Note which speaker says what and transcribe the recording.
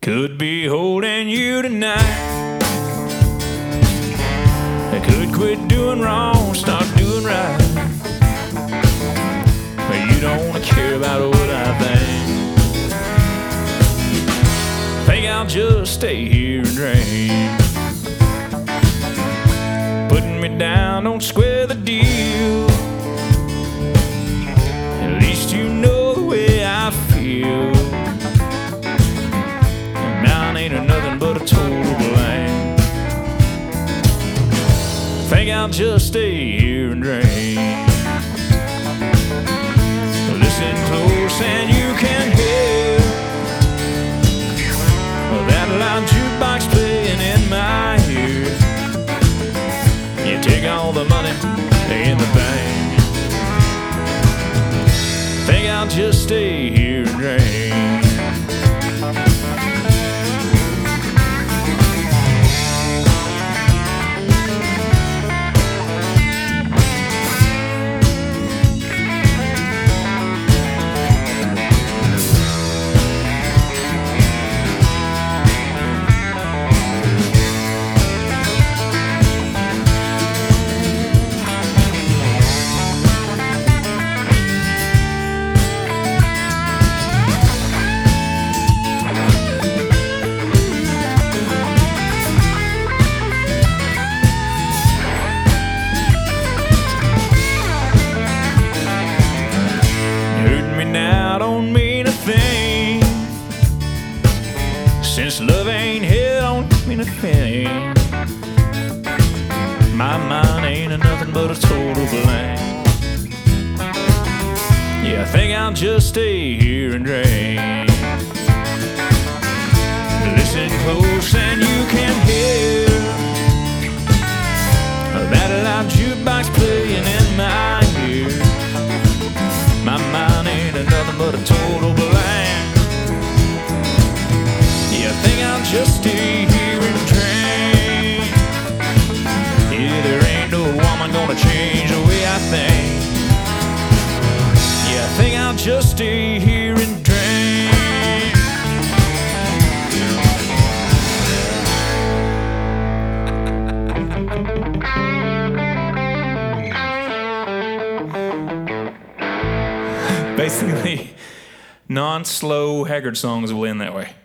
Speaker 1: Could be holding you tonight. I could quit doing wrong, start doing right. But you don't wanna care about what I think. Think I'll just stay here and drink. Putting me down, don't square the deal. At least you know the way I feel. Mine ain't nothing but a total blank. Think I'll just stay here and drink. Listen close and you can hear that loud jukebox playing in my ear. You take all the money in the bank. Think I'll just stay here and drink. Now don't mean a thing. Since love ain't here, don't mean a thing. My mind ain't nothing but a total blank. Yeah, I think I'll just stay here and drink. Listen close and you can hear that loud jukebox playing in my ear. My mind ain't nothing but a total blank. Yeah, I think I'll just stay here and drink. Yeah, there ain't no woman gonna change the way I think. Yeah, I think I'll just stay here and drink. Basically, non-slow Haggard songs will end that way.